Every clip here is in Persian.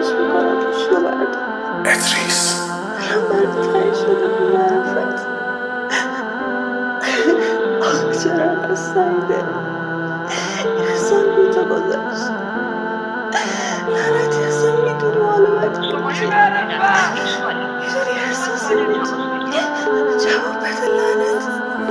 خواهش میکنم پوشی رو بردار. ادریس من تنگ شده بی معرفت. آخ چرا انقدر سعیده یه سال بی تو گذشت. لعنتی اصلا میدونی حالا باید میدونی احساسی میدونی. جواب بده لعنت.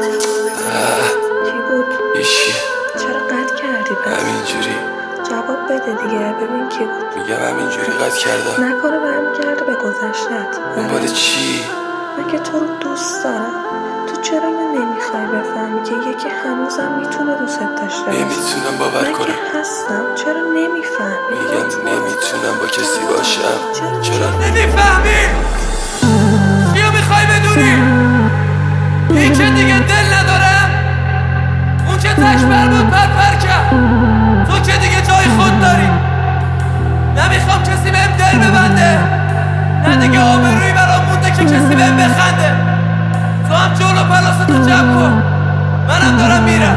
چی بود؟ ایشی چرا قطع کردی پس؟ همینجوری جواب بده دیگه ببین کی بود. میگم همینجوری قطع کردم. نکنه برمیگرده به گذشتت. دنبال چی؟ من که تو رو دوست دارم. تو چرا اینو نمیخوای بفهمی که یکی هنوزم میتونه دوست داشته باشه؟ نمیتونم باور من کنم. که هستم. چرا نمیفهمی؟ میگم نمیتونم با کسی باشم. چرا نمیفهمی؟ چیو میخوای بدونی؟ این که دیگه دل ندارم، اون که تشبر بود پر کرد، تو که دیگه جای خود داری. نمیخوام کسی بهم دل ببنده، نه دیگه آبرویی برام مونده که کسی بهم بخنده. تو هم جلو پلاستو جمع کن، منم دارم میرم.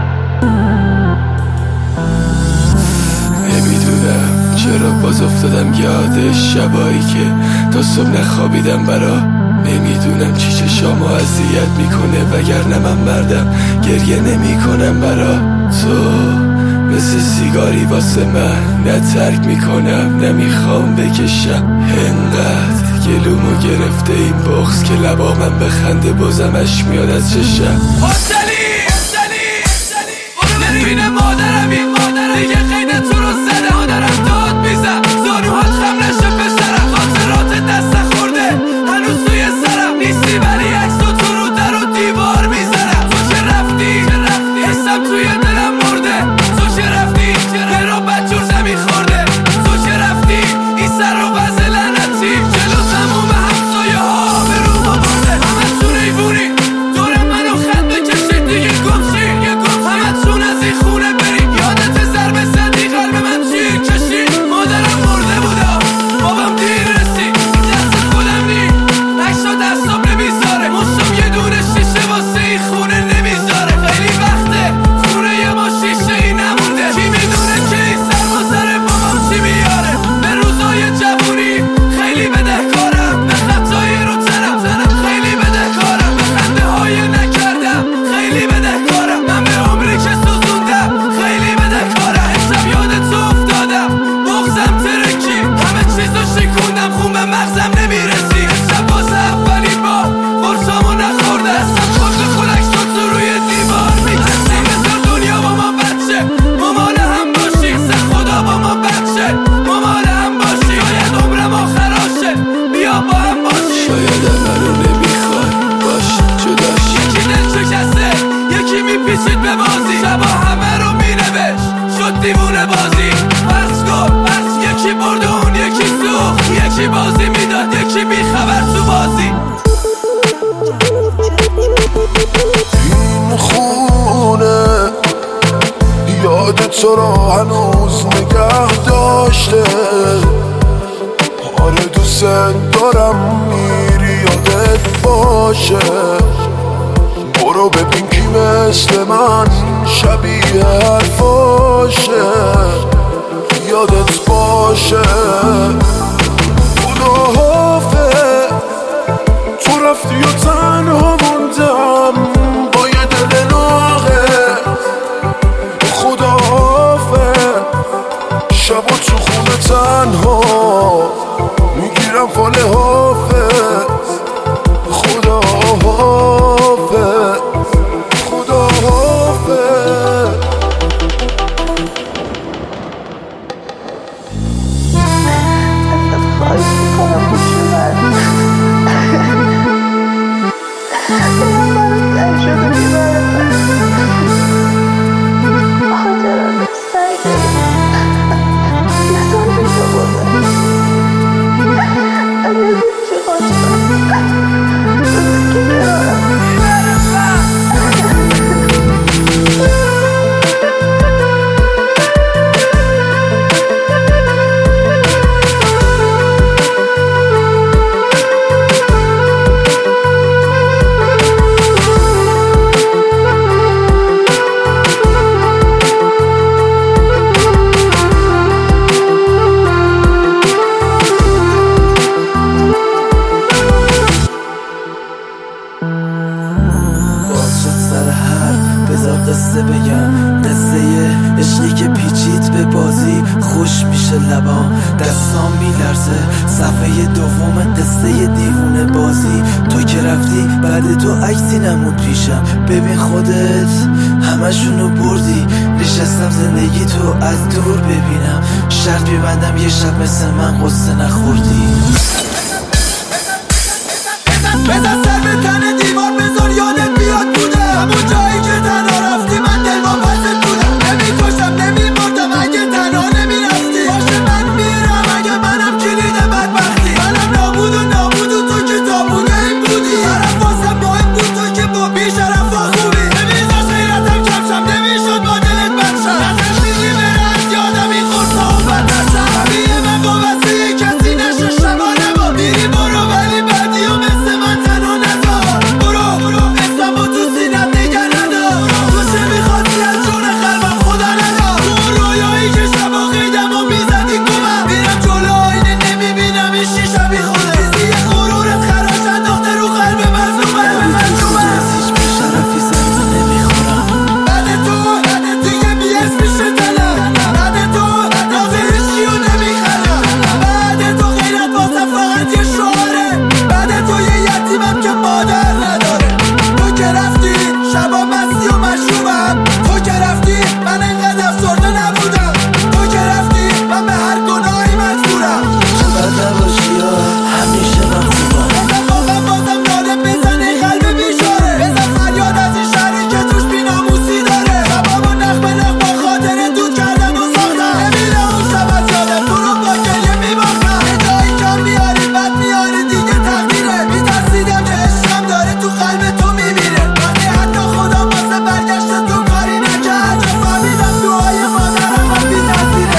نمیدونم چرا باز افتادم یاد شبایی که تا صبح نخوابیدم برا. نمیدونم چی چشامو اذیت میکنه، وگرنه من مردم گریه نمیکنم برا تو. مثل سیگاری واسه من نه ترک میکنم نمیخوام بکشم. انقدر گلومو گرفته این بغض که لبا من بخنده بازم اشک میاد از چشم. حسلی برو ببینه مادرم، این مادرم دیگه خیلی تو رو زده. مادرم داد میزم زانوهات خم نشه پسرم. خاطرات دست خورده هنوز توی سرم نیستی، ولی عکسو تو رو در و دیوار میزنم. تو که رفتی حسم توی دلم مرده. تو که رفتی رو بدجور نمیخورده. تو که رفتی این سر رو بز لعنتی جلو تموم همسایه ها به رو ما برده. همه تو ریوونی دور منو خط بکشید دیگه گمشی. همه تون از این خونه برید. یادت ضربه زدی قلب من شیر کشید. مادرم مرده بوده بابام دیر رسید. دست خودم نی نکشا دستم نمیذاره. مشتم یه دونه شیشه واسه این خونه نمیذاره. خیلی وقته خونه یه ما شیشه ای نمونده. کی میدونه که این سرمازر بابام چی میاره. به روزای جوونی خیلی بدهکارم، به خطای رو تنم خیلی بدهکارم، به خنده های نکردم خیلی بدهکارم، من به عمری که سوزوندم خیلی بدهکارم. امشب یاد تو افتادم بغزم ترکی، همه چیزو شکوندم خون به مغزم نمیرسی. امشب باز اولین بار قرصامو نخورده هستم. خود به خودک شد تو روی دیوار میکسی. بذار دنیا با ما بچه مامان هم باشی. سر خدا با ما بچه مامان هم باشی. شاید عمرم آخراشه بیا با هم باشی. شاید منو نمیخوای باش جداش. یکی دل شکسته یکی میپیچید به بازی. شبا همه رو مینوشت شد دیوونه بازی. بس کن بس یکی برد و اون یکی سوخت. یکی بازی میداد یکی بیخبر تو بازی. این خونه یاد تو را هنوز نگه داشته. آره دوست دارم میری یادت باشه. برو ببین کی مثل من شبیه حرفاشه. یادت باشه خدا حافظ. تو رفتی و تنها موندم با یه دل ناقص. خدا حافظ. شبا تو خونه تنها میگیرم فال حافظ. خدا حافظ. خدا حافظ. خواهش میکنم پوشی رو بردار. من تنگ شده بی معرفت. آخه چرا انقدر سعیده یه سال بی تو گذشت. اگه چی عشقی که پیچید به بازی خوش میشه لبام، دستام میلرزه، صفحه دوم قصه دیوونه بازی. تو که رفتی بعد تو عکسی نمود پیشم، ببین خودت همشونو بردی. نشستم زندگی تو از دور ببینم، شرط بیبندم یه شب مثل من قصه نخوردی. بزن سر به تن دیوار بذار یادت بیاد بوده همون جایی که تنها رفتی من دل با پست بودم. نمی‌کشتم نمی‌مردم اگه تنها نمی‌رفتی، باشه من میرم اگه منم کلید بدبختی. منم نابود و تو که تابونه این بودی، طرف واسم مهم بود تو که با بیشرف و خوبی. نمی‌ذاش غیرتم کمشم نمی‌شد با دلت بچم، ازش دیدی بره از یادم این خورسا و بدنشم. طبیعه من وابسته یه کسی نشه شبانه با میری برو، ولی بعدی و مثل من تنها نذار. برو اسمم و تو سینم نگه ندار، تو چه میخواستی از جون قلبم خدا ندار. تو اون رویایی که شبا قیدم و میزدی گمم، میرم جلو آینه نمیبینم این شیشه بی خوده. چیزی غرورت خراش انداخته رو قلب مظلومه. از هیچ بیشرفی سرمه نمیخورم، بعد تو یه بیس میشه دلم، بعد تو نازه هیچکیو نمیخرم، بعد تو غیرت واسه فقط یه شعاره، بعد تو یه یتیمم که مادر نداره. تو که رفتی شبا مستی و مشروبم، تو که رفتی من انقدر افسرده نبودم، تو که رفتی من به هر گناهی مجبورم. بد نباشی یا همیشه من خوبم، بازم داره بزنه قلب بیشاره، بزن فریاد از این شهری که توش بیناموسی داره. شبا نخ به نخ با خاطر دود کردم و ساختم، نمیره اون شب از یادم تو رو با گریه میباختم. یه جایی کم میاری بد میاری دیگه تقدیره، میترسیدم که عشقم داره تو قلب تو میمیره، وقتی حتی خدا واسه برگشت تو کاری نکرد. چون فهمیدم دعای مادرم هم بی تاثیره.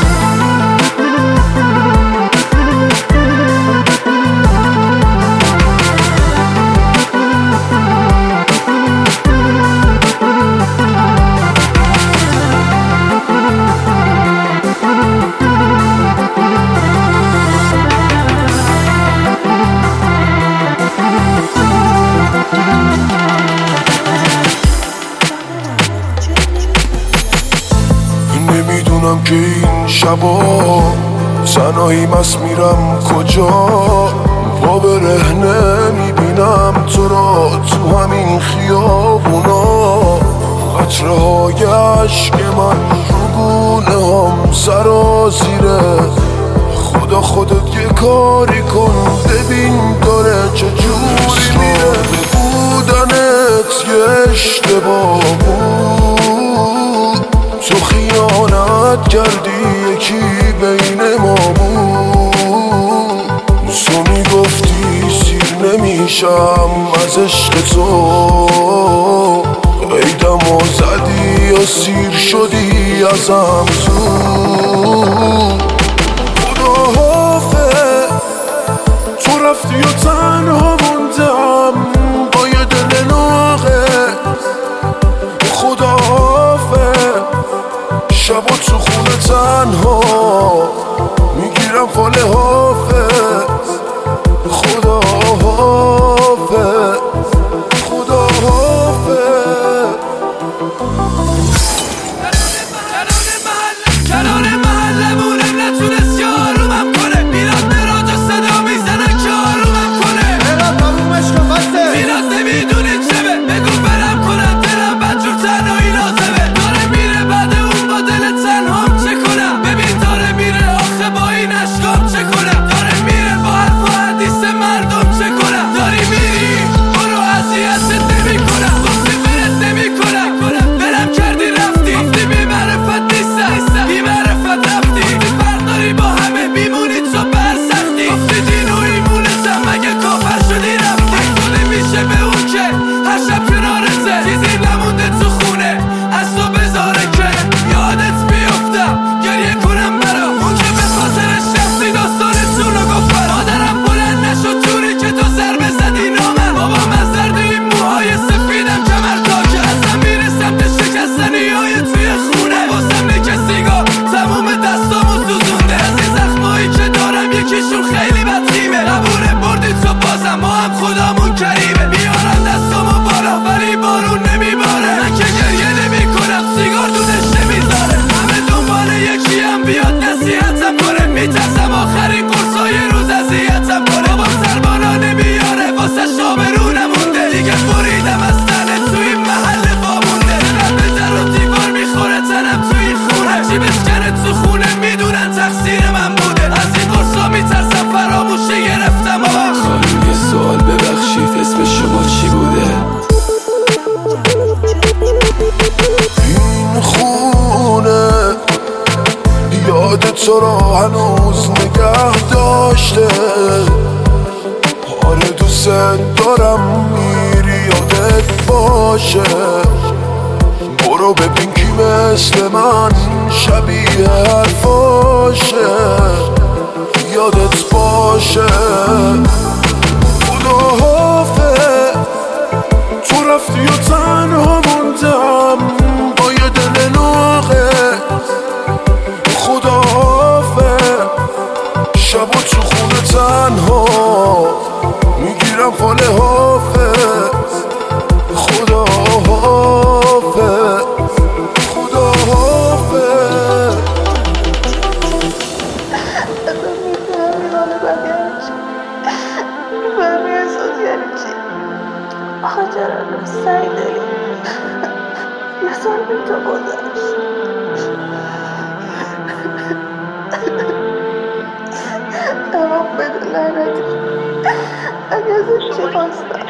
نمیدونم که این شبا تنهایی مست میرم کجا، پا برهنه میبینم تو را تو همین خیابونا. قطره های عشق من رو گونه هم سرازیره، خدا خودت یه کاری کن ببین داره چجوری میره. بودنت یه اشتباه بود، تو خیانت کردی یکی بین ما بود. تو میگفتی سیر نمیشم از عشق تو، قیدم و زدی یا سیر شدی ازم زود. خدا حافظ تو رفتی و تنها موندم با یه دل ناقص. خدا حافظ شبا تو خونه تنها میگیرم فال حافظ. خدا حافظ خدا حافظ. کنار محلمونم نتونست یارومم کنه، میراد به راجع صدا میزنه که آرومم کنه. هرچی بشکنه تو خونه میدونن تقصیر من بوده. از این قرصا میترسم فراموشه گرفتم. خانم یه سوال ببخشید اسم شما چی بوده؟ این خونه یاد تو را هنوز نگه داشته. آره دوست دارم میری یادت باشه. برو ببین کی مثل من شبیه حرفاشه. یادت باشه خدا حافظ. تو رفتی و تنها موندم با یه دل ناقص. خدا حافظ. شب و تو خونه تنها میگیرم فال حافظ. خدا حافظ. خدا حافظ. میفهمی احساس یعنی چی؟ آخه چرا سعی داری؟ یه سال بی تو گذشت. تمام بده لعنتی. اگه ازش چی خواستم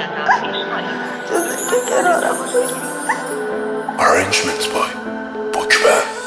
جز اینکه کنارم باشی. Arrangement by Bookman.